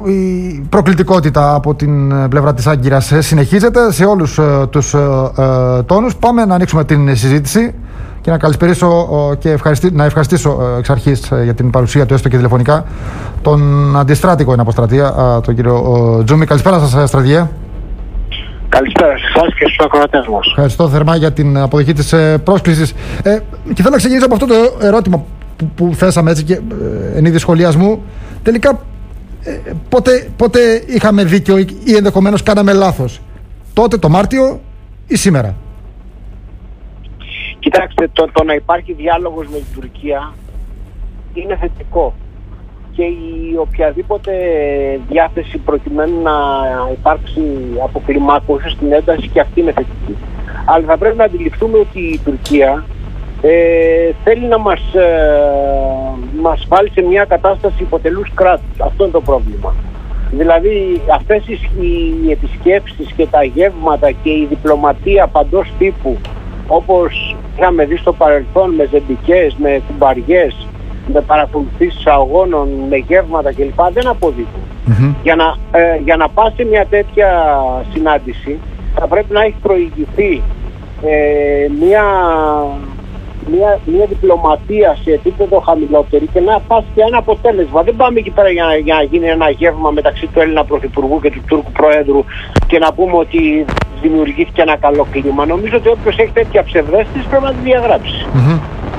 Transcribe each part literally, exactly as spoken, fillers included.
η προκλητικότητα από την πλευρά της Άγκυρας συνεχίζεται σε όλους τους τόνους. Πάμε να ανοίξουμε την συζήτηση και να καλησπερίσω και ευχαριστή, να ευχαριστήσω εξ αρχής για την παρουσία του έστω και τηλεφωνικά τον αντιστράτηγο εν αποστρατεία, τον κύριο Τζούμι. Καλησπέρα σας, στρατηγέ. Καλησπέρα σε εσάς και στους ακροατές μας. Ευχαριστώ θερμά για την αποδοχή της πρόσκλησης. Ε, και θέλω να ξεκινήσω από αυτό το ερώτημα που, που θέσαμε έτσι και ε, εν είδη σχολιασμού. Τελικά, ε, πότε, πότε είχαμε δίκιο ή, ή ενδεχομένως κάναμε λάθος? Τότε το Μάρτιο ή σήμερα? Κοιτάξτε, το, το να υπάρχει διάλογος με την Τουρκία είναι θετικό. Και η οποιαδήποτε διάθεση προκειμένου να υπάρξει αποκλιμάκωση στην ένταση, και αυτή είναι θετική. Αλλά θα πρέπει να αντιληφθούμε ότι η Τουρκία ε, θέλει να μας, ε, μας βάλει σε μια κατάσταση υποτελούς κράτους. Αυτό είναι το πρόβλημα. Δηλαδή αυτές οι, οι επισκέψεις και τα γεύματα και η διπλωματία παντός τύπου, όπως είχαμε δει στο παρελθόν με ζεμπικές, με κουμπαριές, με παρακολουθήσεις αγώνων, με γεύματα κλπ, δεν αποδίδουν. Mm-hmm. Για να, ε, για να πας σε μια τέτοια συνάντηση θα πρέπει να έχει προηγηθεί ε, μια, μια, μια διπλωματία σε επίπεδο χαμηλότερη και να πας και ένα αποτέλεσμα. Δεν πάμε εκεί πέρα για, για να γίνει ένα γεύμα μεταξύ του Έλληνα Πρωθυπουργού και του Τούρκου Προέδρου και να πούμε ότι δημιουργήθηκε ένα καλό κλίμα. Νομίζω ότι όποιος έχει τέτοια ψευδέστηση πρέπει να τη διαγράψει. Mm-hmm.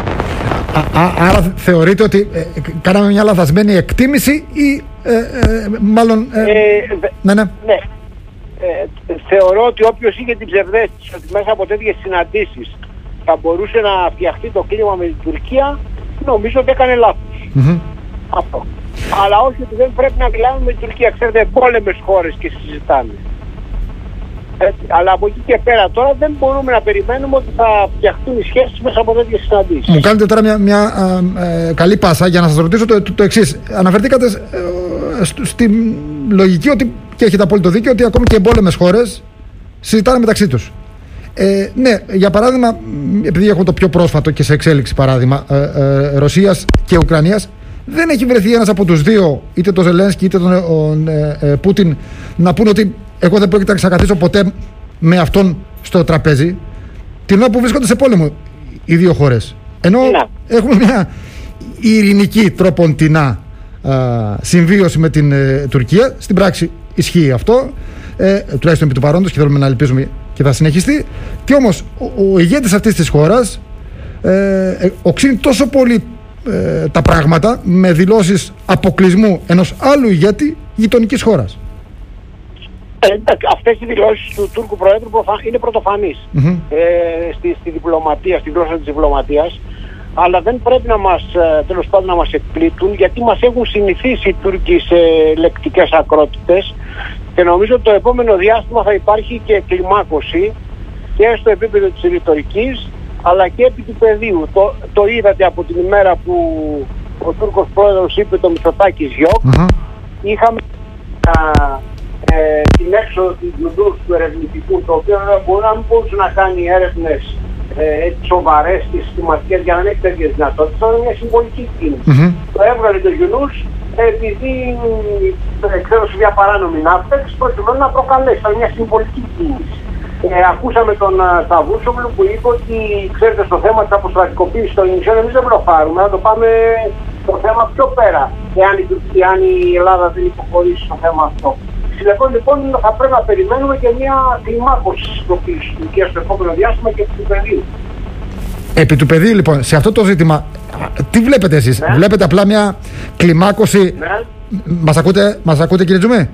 Α, άρα θεωρείτε ότι ε, κάναμε μια λαθασμένη εκτίμηση ή ε, ε, μάλλον... Ε, ε, ναι, ναι. ναι. Ε, θεωρώ ότι όποιος είχε την ψευδέστηση ότι μέσα από τέτοιες συναντήσεις θα μπορούσε να φτιαχτεί το κλίμα με την Τουρκία, νομίζω ότι έκανε λάθος. Mm-hmm. Αυτό. Αλλά όχι ότι δεν πρέπει να μιλάμε με την Τουρκία. Ξέρετε, εμπόλεμες χώρες και συζητάνε. Έτσι, αλλά από εκεί και πέρα τώρα δεν μπορούμε να περιμένουμε ότι θα φτιαχτούν οι σχέσεις μέσα από τέτοιες συναντήσεις. Μου κάνετε τώρα μια, μια ε, ε, καλή πάσα για να σας ρωτήσω το, το, το εξής. Αναφερθήκατε ε, στη στη λογική ότι, και έχετε απόλυτο δίκιο, ότι ακόμη και εμπόλεμες χώρες συζητάνε μεταξύ τους. Ε, ναι, για παράδειγμα, επειδή έχω το πιο πρόσφατο και σε εξέλιξη παράδειγμα ε, ε, Ρωσίας και Ουκρανίας, δεν έχει βρεθεί ένας από τους δύο, είτε τον Ζελένσκι είτε τον ε, ε, Πούτιν, να πούνε ότι εγώ δεν πρόκειται να ξεκαθαρίσω ποτέ με αυτόν στο τραπέζι, την ώρα που βρίσκονται σε πόλεμο οι δύο χώρες. Ενώ ναι, έχουμε μια ειρηνική τροποντινά α, συμβίωση με την ε, Τουρκία. Στην πράξη ισχύει αυτό, ε, τουλάχιστον επί του παρόντος, και θέλουμε να ελπίζουμε και θα συνεχιστεί. Και όμως ο, ο ηγέτης αυτής της χώρας ε, ε, οξύνει τόσο πολύ ε, τα πράγματα με δηλώσεις αποκλεισμού ενός άλλου ηγέτη γειτονικής χώρας. Ε, αυτές οι δηλώσεις του Τούρκου Προέδρου είναι πρωτοφανείς mm-hmm. ε, στη, στη διπλωματία, στη γλώσσα της διπλωματίας, αλλά δεν πρέπει να μας, τέλος πάντων, να μας εκπλήττουν, γιατί μας έχουν συνηθίσει οι Τούρκοι σε λεκτικές ακρότητες και νομίζω ότι το επόμενο διάστημα θα υπάρχει και κλιμάκωση και στο επίπεδο της ρητορικής αλλά και επί του πεδίου. Το, το είδατε από την ημέρα που ο Τούρκος Πρόεδρος είπε το Μητσοτάκης γιοκ. Mm-hmm. Είχαμε α, ε, την έξοδο του Γιουντούς του ερευνητικού, το οποίο μπορεί να μην μπορούσε να κάνει έρευνες ε, σοβαρές και συστηματικές για να μην έχει τέτοιες δυνατότητες. Ήταν μια συμβολική κίνηση. Mm-hmm. Το έβγαλε το Γιουντούς επειδή εξέδωσε μια παράνομη ναύτεξ προκειμένου να προκαλέσει. Ήταν μια συμβολική κίνηση. Ε, ακούσαμε τον Σταβούσογλου που είπε ότι, ξέρετε, στο θέμα της αποστρατικοποίησης των νησιών εμείς δεν μπλοφάρουμε, να το πάμε το θέμα πιο πέρα, εάν η, εάν η Ελλάδα δεν υποχωρήσει στο θέμα αυτό. Συνεπώς λοιπόν θα πρέπει να περιμένουμε και μια κλιμάκωση της Τουρκίας στο επόμενο διάστημα και επί του πεδίου. Επί του πεδίου λοιπόν, σε αυτό το ζήτημα, τι βλέπετε εσείς? Ναι. Βλέπετε απλά μια κλιμάκωση? Ναι. Μας ακούτε, μας ακούτε κύριε Τζουμί?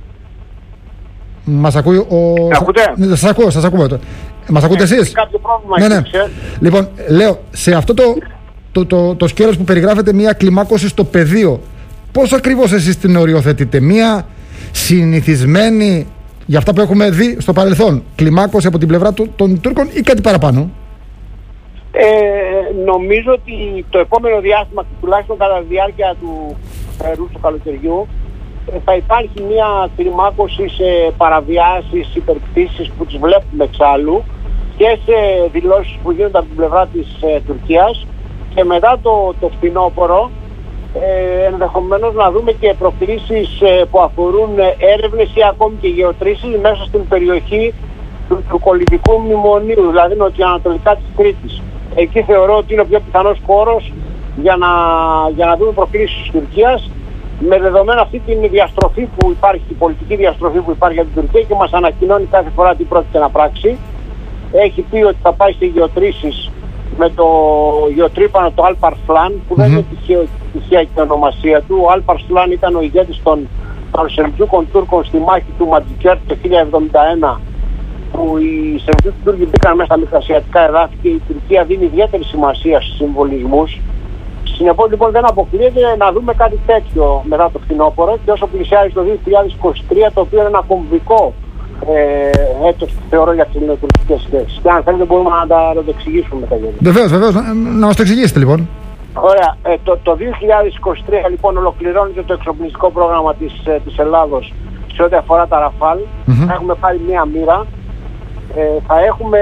Μας ακούει ο... Ακούτε? Ναι, σας ακούω, σας ακούω. Μας ακούτε ναι, εσείς? Κάποιο πρόβλημα ναι, ναι. Λοιπόν, λέω, σε αυτό το, το, το, το σκέλος που περιγράφεται μια κλιμάκωση στο πεδίο, πώς ακριβώς εσείς την οριοθετείτε? Μια συνηθισμένη, για αυτά που έχουμε δει στο παρελθόν, κλιμάκωση από την πλευρά του, των Τούρκων ή κάτι παραπάνω? Ε, νομίζω ότι το επόμενο διάστημα, τουλάχιστον κατά τη διάρκεια του Ρούσου καλοκαιριού, θα υπάρχει μια κλιμάκωση σε παραβιάσεις, υπερκτήσεις που τις βλέπουμε εξάλλου και σε δηλώσεις που γίνονται από την πλευρά της ε, Τουρκίας, και μετά το, το φθινόπωρο ε, ενδεχομένως να δούμε και προκλήσεις ε, που αφορούν έρευνες ή ακόμη και γεωτρήσεις μέσα στην περιοχή του, του κολυβικού μνημονίου, δηλαδή νοτιοανατολικά της Κρήτης. Εκεί θεωρώ ότι είναι ο πιο πιθανός χώρος για να, για να δούμε προκλήσεις της Τουρκίας, με δεδομένη αυτή την διαστροφή που υπάρχει, η πολιτική διαστροφή που υπάρχει για την Τουρκία και μας ανακοινώνει κάθε φορά τι πρόκειται να πράξει. Έχει πει ότι θα πάει σε γεωτρήσεις με το γεωτρύπανο το Alparslan, που mm-hmm. δεν είναι τυχαία, τυχαία και ονομασία του. Ο Alparslan ήταν ο ηγέτης των, των Σελτζούκων Τούρκων στη μάχη του Ματζικέρ το χίλια εβδομήντα ένα, που οι Σελτζούκοι Τούρκοι μπήκαν μέσα στα μικρασιατικά εδάφη και η Τουρκία δίνει ιδιαίτερη σημασία στους συμβολισμούς. Συνεπώς λοιπόν δεν αποκλείεται να δούμε κάτι τέτοιο μετά το φθινόπωρο, και όσο πλησιάζει το δύο χιλιάδες είκοσι τρία, το οποίο είναι ένα κομβικό ε, έτος θεωρώ για τις ελληνοτουρκικές σχέσεις. Και αν θέλετε μπορούμε να τα, να το εξηγήσουμε μετά. Βεβαίως, βεβαίως. Να, να μας το εξηγήσετε λοιπόν. Ωραία. Ε, το, το δύο χιλιάδες είκοσι τρία λοιπόν ολοκληρώνεται το εξοπλιστικό πρόγραμμα της, ε, της Ελλάδος σε ό,τι αφορά τα Ραφάλ. Mm-hmm. Θα έχουμε πάρει μία μοίρα. Ε, θα έχουμε...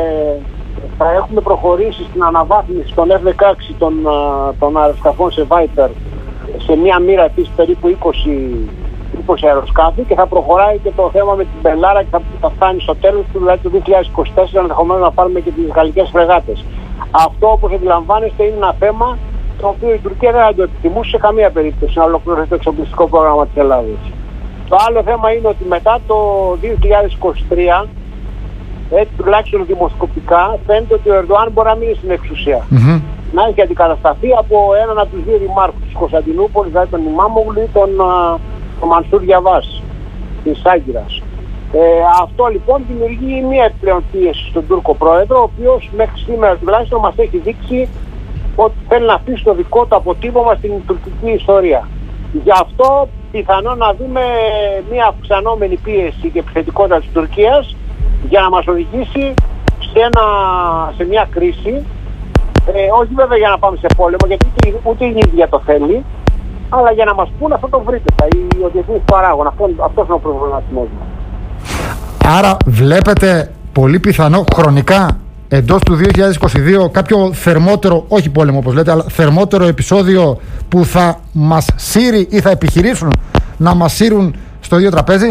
Θα έχουμε προχωρήσει στην αναβάθμιση των εφ δεκαέξι των, των αεροσκαφών σε Viper σε μία μοίρα επίσης περίπου είκοσι αεροσκάφη, και θα προχωράει και το θέμα με την Μπελάρα και θα, θα φτάνει στο τέλος του, δηλαδή το δύο χιλιάδες είκοσι τέσσερα, ενδεχομένως να πάρουμε και τις γαλλικές φρεγάτες. Αυτό, όπως αντιλαμβάνεστε, είναι ένα θέμα το οποίο η Τουρκία δεν θα το επιθυμούσε σε καμία περίπτωση να ολοκληρωθεί το εξοπλιστικό πρόγραμμα της Ελλάδας. Το άλλο θέμα είναι ότι μετά το δύο χιλιάδες είκοσι τρία, έτσι τουλάχιστον δημοσκοπικά, φαίνεται ότι ο Ερντοάν μπορεί να μείνει στην εξουσία. Mm-hmm. Να έχει αντικατασταθεί από έναν από τους δύο δημάρχους της Κωνσταντινούπολης, δηλαδή τον Ιμάμογλου ή τον, τον Μανσούρ Γιαβάς της Άγκυρας. Ε, αυτό λοιπόν δημιουργεί μια επιπλέον πίεση στον Τούρκο πρόεδρο, ο οποίος μέχρι σήμερα τουλάχιστον μας έχει δείξει ότι θέλει να αφήσει το δικό του αποτύπωμα στην τουρκική ιστορία. Γι' αυτό πιθανό να δούμε μια αυξανόμενη πίεση και επιθετικότητα της Τουρκίας για να μας οδηγήσει σε, ένα, σε μια κρίση, ε, όχι βέβαια για να πάμε σε πόλεμο, γιατί ούτε, ούτε η ίδια το θέλει, αλλά για να μας πούν αυτό το βρείτε, ο διεθνής παράγων. Αυτό, αυτός είναι ο προβληματισμός μας. Άρα βλέπετε πολύ πιθανό χρονικά εντός του δύο χιλιάδες είκοσι δύο κάποιο θερμότερο, όχι πόλεμο όπως λέτε, αλλά θερμότερο επεισόδιο που θα μας σύρει ή θα επιχειρήσουν να μας σύρουν στο ίδιο τραπέζι?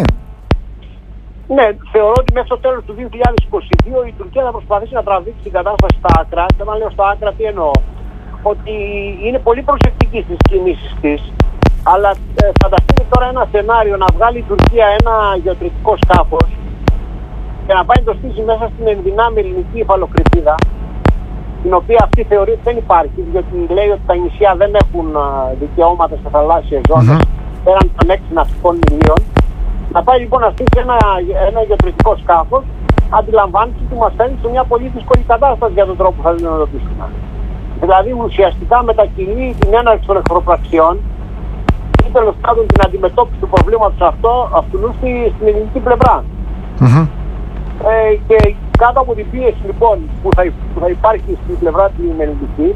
Ναι, θεωρώ ότι μέχρι το τέλος του δύο χιλιάδες είκοσι δύο η Τουρκία θα προσπαθήσει να τραβήξει την κατάσταση στα άκρα. Και όταν λέω στα άκρα τι εννοώ? Ότι είναι πολύ προσεκτική στις κινήσεις της, αλλά ε, φανταστείτε τώρα ένα σενάριο να βγάλει η Τουρκία ένα γεωτρητικό σκάφος και να πάει να το στήσει μέσα στην ενδυνάμει ελληνική υφαλοκρηπίδα, την οποία αυτή θεωρεί ότι δεν υπάρχει, διότι λέει ότι τα νησιά δεν έχουν α, δικαιώματα σε θαλάσσιες ζώνες mm-hmm. πέραν των έξι ναυτικών μιλίων. Να πάει λοιπόν να στήσει ένα, ένα γεωτρητικό σκάφος, αντιλαμβάνεται ότι μας φέρνει σε μια πολύ δύσκολη κατάσταση για τον τρόπο που θα αντιμετωπίσουμε. Δηλαδή ουσιαστικά μετακινεί την έναρξη των εχθροπραξιών ή τέλος πάντων την αντιμετώπιση του προβλήματος αυτό, αυτού στη, στην ελληνική πλευρά. Mm-hmm. Ε, και κάτω από την πίεση λοιπόν που θα, που θα υπάρχει στην πλευρά την ελληνική,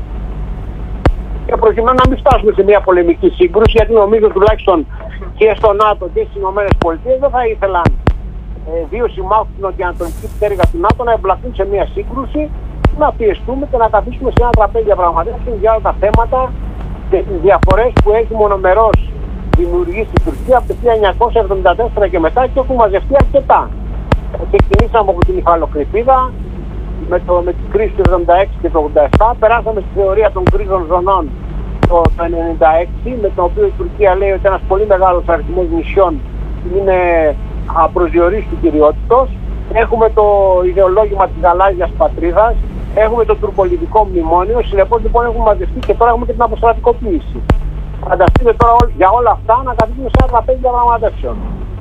και προκειμένου να μην φτάσουμε σε μια πολεμική σύγκρουση, γιατί νομίζω τουλάχιστον και στο ΝΑΤΟ και στις ΗΠΑ δεν θα ήθελαν ε, δύο συμμάχους στην νοτιοανατολική πτέρυγα του ΝΑΤΟ να εμπλακούν σε μια σύγκρουση, να πιεστούμε και να καθίσουμε σε ένα τραπέζι διαπραγματεύσεων για όλα τα θέματα και τις διαφορές που έχει μονομερώς δημιουργήσει η Τουρκία από το χίλια εννιακόσια εβδομήντα τέσσερα και μετά, και έχουν μαζευτεί αρκετά. Ξεκινήσαμε από την υφαλοκρηπίδα με, το, με την κρίση του εβδομήντα έξι και το ογδόντα επτά, περάσαμε στη θεωρία των κρίζων ζωνών το, το ενενήντα έξι, με το οποίο η Τουρκία λέει ότι ένας πολύ μεγάλος αριθμός νησιών είναι απροσδιορίστου κυριότητος. Έχουμε το ιδεολόγημα της γαλάζιας πατρίδας, έχουμε το τουρκολιβικό μνημόνιο, συνεπώς λοιπόν έχουμε μαζευτεί και τώρα έχουμε και την αποστρατικοποίηση. Φανταστείτε τώρα για όλα αυτά να καθίσουμε σε ένα τραπέζι διαπραγματεύσεων.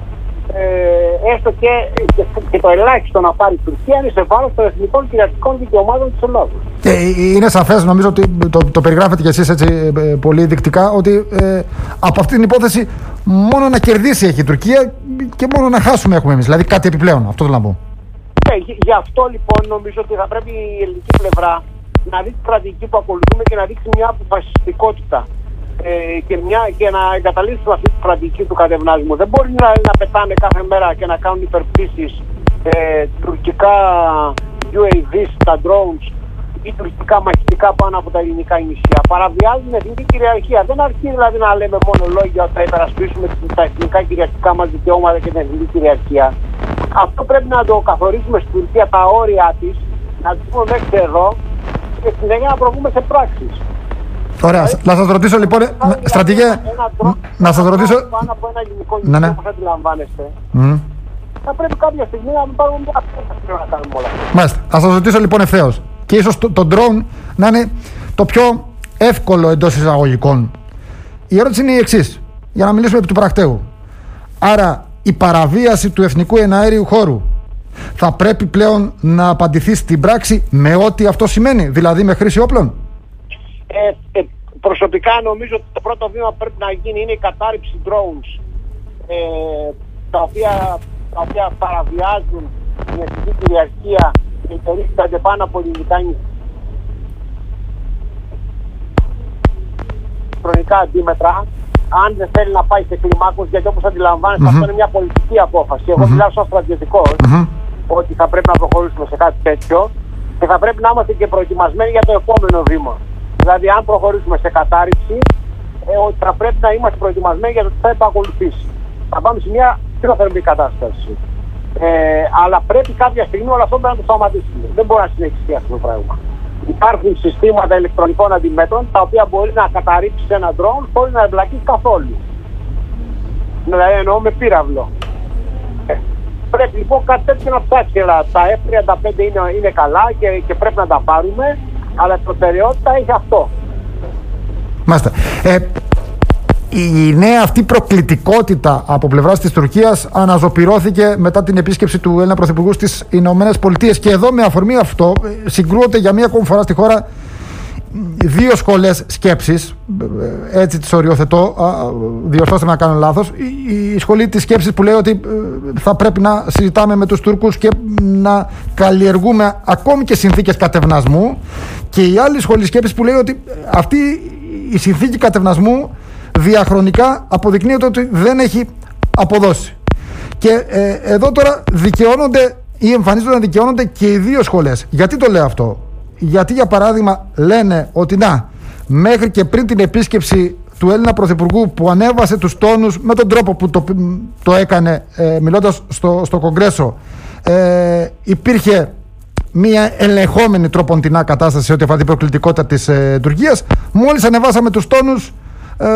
Ε, έστω και, και, και το ελάχιστο να πάρει η Τουρκία είναι σε βάρος των εθνικών κυριαρχικών δικαιωμάτων της Ελλάδας. Ε, είναι σαφές, νομίζω ότι το, το περιγράφετε κι εσείς έτσι ε, πολύ δεικτικά, ότι ε, από αυτή την υπόθεση μόνο να κερδίσει έχει η Τουρκία και μόνο να χάσουμε έχουμε εμείς. Δηλαδή κάτι επιπλέον, αυτό θέλω να πω. Ναι, γι' αυτό λοιπόν νομίζω ότι θα πρέπει η ελληνική πλευρά να δει τη στρατηγική που ακολουθούμε και να δείξει μια αποφασιστικότητα. Ε, και, μια, και να εγκαταλείψουμε αυτή τη στρατηγική του κατευνάσμου. Δεν μπορεί να, να πετάνε κάθε μέρα και να κάνουν υπερπτήσεις ε, τουρκικά γιου έι βι, τα drones ή τουρκικά μαχητικά πάνω από τα ελληνικά νησιά. Παραβιάζουν εθνική κυριαρχία. Δεν αρκεί δηλαδή να λέμε μόνο λόγια ότι θα υπερασπίσουμε τα εθνικά κυριαρχικά μας δικαιώματα και την εθνική κυριαρχία. Αυτό πρέπει να το καθορίσουμε στην Τουρκία τα όρια της, να τους πούμε μέχρι εδώ και συνέχεια να προβούμε σε πράξεις. Ωραία. Δηλαδή, να σας ρωτήσω λοιπόν, στρατηγέ, να σας ρωτήσω... Πάνω από ένα ελληνικό νησί, ναι, ναι. Όπως αντιλαμβάνεστε. Mm. Θα πρέπει κάποια στιγμή να μην πάρουμε μια απόφαση να κάνουμε όλα αυτά. Μάλιστα. Θα σας ρωτήσω λοιπόν ευθέως. Και ίσως το, το drone να είναι το πιο εύκολο εντός εισαγωγικών. Η ερώτηση είναι η εξής, για να μιλήσουμε επί του πρακτέου. Άρα η παραβίαση του εθνικού εναέριου χώρου θα πρέπει πλέον να απαντηθεί στην πράξη με ό,τι αυτό σημαίνει, δηλαδή με χρήση όπλων. Ε, ε, προσωπικά νομίζω ότι το πρώτο βήμα που πρέπει να γίνει είναι η κατάρριψη drones ε, τα, οποία, τα οποία παραβιάζουν την εθνική κυριαρχία και υπερίστανται πάνω από ελληνικά χρονικά αντίμετρα, αν δεν θέλει να πάει σε κλιμάκους, γιατί όπως αντιλαμβάνεστε mm-hmm. αυτό είναι μια πολιτική απόφαση. Εγώ mm-hmm. μιλάω σαν στρατιωτικός mm-hmm. ότι θα πρέπει να προχωρήσουμε σε κάτι τέτοιο και θα πρέπει να είμαστε και προετοιμασμένοι για το επόμενο βήμα. Δηλαδή αν προχωρήσουμε σε κατάρριψη, ε, ότι θα πρέπει να είμαστε προετοιμασμένοι για το τι θα επακολουθήσει. Θα πάμε σε μια πιο θερμή κατάσταση. Ε, αλλά πρέπει κάποια στιγμή όλο αυτό να το σταματήσουμε. Δεν μπορεί να συνεχιστεί αυτό το πράγμα. Υπάρχουν συστήματα ηλεκτρονικών αντιμέτρων τα οποία μπορεί να καταρρύψει ένα drone χωρίς να εμπλακεί καθόλου. Δηλαδή εννοώ με πύραυλο. Ε, πρέπει λοιπόν κάτι τέτοιο να ψάξει. Τα εφ τριάντα πέντε είναι, είναι καλά και, και πρέπει να τα πάρουμε, αλλά η προτεραιότητα έχει αυτό. Μάλιστα. Ε, η νέα αυτή προκλητικότητα από πλευράς της Τουρκίας αναζωπυρώθηκε μετά την επίσκεψη του Έλληνα Πρωθυπουργού στις Ηνωμένες Πολιτείες. Και εδώ με αφορμή αυτό συγκρούονται για μία ακόμη φορά στη χώρα δύο σχολές σκέψης, έτσι τις οριοθετώ, διορθώστε με να κάνω λάθος. Η σχολή της σκέψης που λέει ότι θα πρέπει να συζητάμε με τους Τούρκους και να καλλιεργούμε ακόμη και συνθήκες κατευνασμού, και η άλλη σχολή σκέψης που λέει ότι αυτή η συνθήκη κατευνασμού διαχρονικά αποδεικνύεται ότι δεν έχει αποδώσει. Και ε, εδώ τώρα δικαιώνονται ή εμφανίζονται να δικαιώνονται και οι δύο σχολές. Γιατί το λέω αυτό? Γιατί για παράδειγμα λένε ότι να, μέχρι και πριν την επίσκεψη του Έλληνα Πρωθυπουργού που ανέβασε τους τόνους με τον τρόπο που το, το έκανε ε, μιλώντας στο, στο Κογκρέσο, ε, υπήρχε μια ελεγχόμενη τροποντινά κατάσταση σε ό,τι αφορά την προκλητικότητα της ε, Τουρκίας. Μόλις ανεβάσαμε τους τόνους, ε,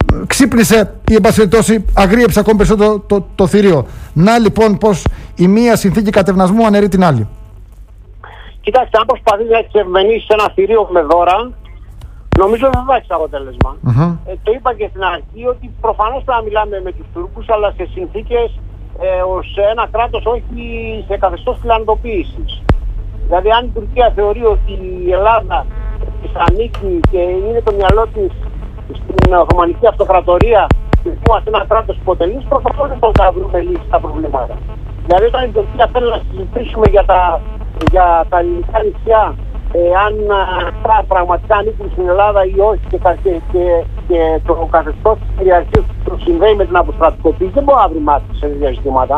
ξύπνησε ή εν πάση περιπτώσει αγρίεψε ακόμη περισσότερο το, το, το θηρίο. Να λοιπόν πως η μία συνθήκη κατευνασμού αναιρεί την άλλη. Κοιτάξτε, αν προσπαθείς να εξευμενήσεις ένα θηρίο με δώρα, νομίζω δεν θα έχεις αποτέλεσμα. Mm-hmm. Ε, το είπα και στην αρχή ότι προφανώς θα μιλάμε με τους Τούρκους, αλλά σε συνθήκες ε, ως ένα κράτος, όχι σε καθεστώς φιλανδοποίησης. Δηλαδή, αν η Τουρκία θεωρεί ότι η Ελλάδα της ανήκει και είναι το μυαλό της στην Οθωμανική Αυτοκρατορία και είμαστε ένα κράτος υποτελής, προφανώς δεν θα βρούμε λύση στα προβλήματα. Δηλαδή, όταν η Τουρκία θέλει να συζητήσουμε για τα, για τα ελληνικά νησιά, ε, αν αυτά πραγματικά ανήκουν στην Ελλάδα ή όχι, και, και, και, και το καθεστώς της κυριαρχίας που συνδέει με την αποστρατικοποίηση, δεν μπορούμε να βρούμε άκρη σε τέτοια ζητήματα.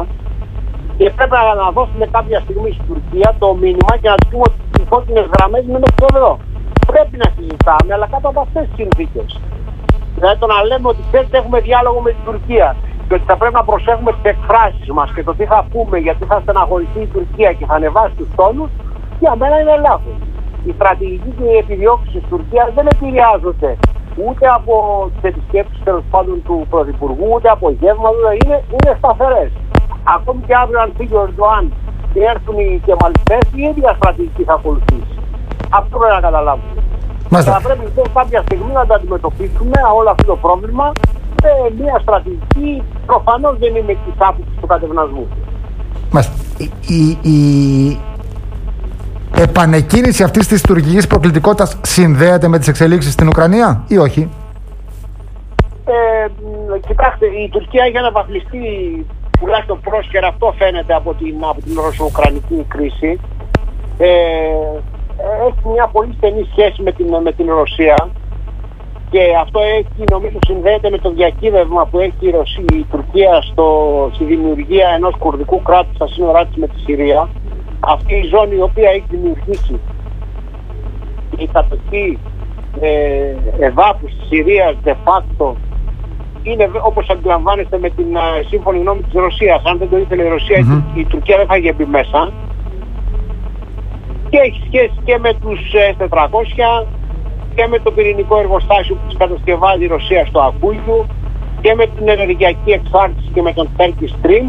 Και πρέπει να δώσουμε κάποια στιγμή στην Τουρκία το μήνυμα και να τους πούμε ότι οι κόκκινες γραμμές είναι μέχρι εδώ. Πρέπει να συζητάμε, αλλά κάτω από αυτές τις συνθήκες. Δηλαδή το να λέμε ότι ξέρετε έχουμε διάλογο με την Τουρκία και ότι θα πρέπει να προσέχουμε τις εκφράσεις μας και το τι θα πούμε, γιατί θα στεναχωρηθεί η Τουρκία και θα ανεβάσει τους τόνους, για μένα είναι λάθος. Η στρατηγική και οι επιδιώξεις της Τουρκίας δεν επηρεάζονται ούτε από τις επισκέψεις τέλος πάντων του Πρωθυπουργού, ούτε από γεύματα, είναι, είναι σταθερές. Ακόμη και αύριο αν φύγει ο Ερντοάν και έρθουν οι Κεμαλιστές, η ίδια στρατηγική θα ακολουθήσει. Αυτό πρέπει να καταλάβουμε. Μάλιστα. Θα πρέπει λοιπόν κάποια στιγμή να το αντιμετωπίσουμε όλο αυτό το πρόβλημα με μια στρατηγική, προφανώς δεν είναι της άποψης του κατευνασμού. Μάλιστα. Η, η, η επανεκκίνηση αυτής της τουρκικής προκλητικότητας συνδέεται με τις εξελίξεις στην Ουκρανία ή όχι? Ε, κοιτάξτε, η Τουρκία έχει αναβαθμιστεί τουλάχιστον πρόσκαιρα, αυτό φαίνεται από την, από την ρωσο-ουκρανική κρίση. Ε, έχει μια πολύ στενή σχέση με την, με την Ρωσία και αυτό έχει, νομίζω συνδέεται με το διακύβευμα που έχει η, Ρωσία, η Τουρκία στο, στη δημιουργία ενός κουρδικού κράτους στα σύνορά της με τη Συρία. Αυτή η ζώνη η οποία έχει δημιουργήσει η κατοχή ε, εδάφους της Συρίας de facto είναι όπως αντιλαμβάνεστε με την uh, σύμφωνη γνώμη της Ρωσίας. Αν δεν το ήθελε η Ρωσία, mm-hmm. η, η Τουρκία δεν θα είχε μπει μέσα. Και έχει σχέση και με τους ες τετρακόσια και με το πυρηνικό εργοστάσιο που τους κατασκευάζει η Ρωσία στο Ακούγιου και με την ενεργειακή εξάρτηση και με τον Turkish Stream.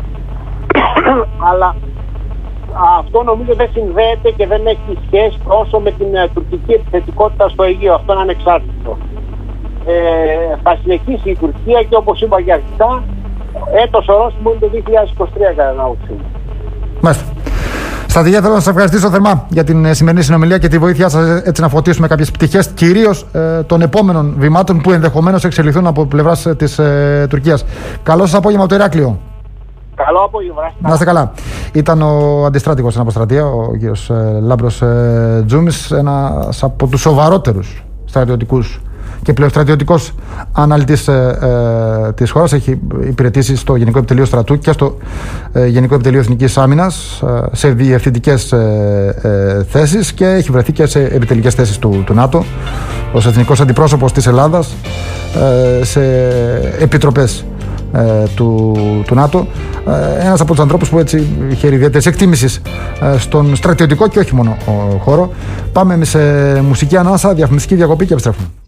Αλλά αυτό νομίζω δεν συνδέεται και δεν έχει σχέση τόσο με την uh, τουρκική επιθετικότητα στο Αιγαίο. Αυτό είναι ανεξάρτητο. Ε, θα συνεχίσει η Τουρκία και όπως είπα και αρχικά, έτος ορόσημο είναι το δύο χιλιάδες είκοσι τρία κατά την άποψή μου. Μάλιστα. Στρατηγέ, θέλω να σας ευχαριστήσω θερμά για την σημερινή συνομιλία και τη βοήθειά σας έτσι να φωτίσουμε κάποιες πτυχές, κυρίως ε, των επόμενων βημάτων που ενδεχομένως εξελιχθούν από πλευράς ε, της ε, Τουρκίας. Καλό σας απόγευμα από το Ηράκλειο. Καλό απόγευμα. Να είστε καλά. Ήταν ο αντιστράτηγος στην αποστρατεία, ο κ. ε, Λάμπρος ε, Τζούμης, ένας από τους σοβαρότερους στρατιωτικούς και πλέον στρατιωτικός αναλυτής ε, ε, της χώρας. Έχει υπηρετήσει στο Γενικό Επιτελείο Στρατού και στο ε, Γενικό Επιτελείο Εθνικής Άμυνας ε, σε διευθυντικές ε, ε, θέσεις και έχει βρεθεί και σε επιτελικές θέσεις του, του ΝΑΤΟ ως εθνικός αντιπρόσωπος της Ελλάδας ε, σε επιτροπές ε, του, του ΝΑΤΟ. Ε, ένας από τους ανθρώπους που έτσι είχε ιδιαίτερης εκτίμησης ε, στον στρατιωτικό και όχι μόνο ο, χώρο. Πάμε σε μουσική ανάσα, διαφημιστική διακοπή και επιστρέφουμε.